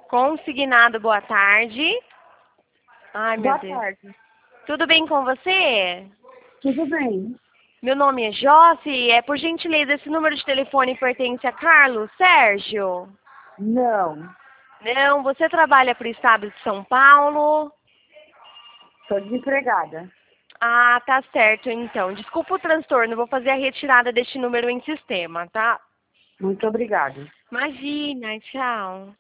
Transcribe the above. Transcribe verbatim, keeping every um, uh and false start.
Consignado, boa tarde. Ai, meu Boa Deus. tarde. Tudo bem com você? Tudo bem? Meu nome é Josi. É por gentileza, esse número de telefone pertence a Carlos Sérgio? Não. Não, você trabalha para o estado de São Paulo? Estou desempregada. Ah, tá certo então. Desculpa o transtorno, vou fazer a retirada deste número em sistema, tá? Muito obrigada. Imagina, tchau.